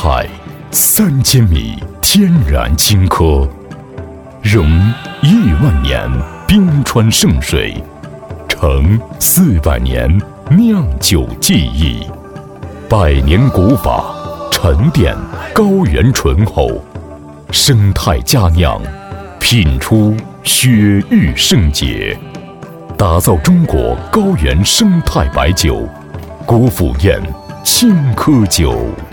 海3000米天然青稞，融亿万年冰川圣水，承400年酿酒技艺，100年古法沉淀高原醇厚，生态佳酿，品出雪域圣洁，打造中国高原生态白酒，古府宴青稞酒。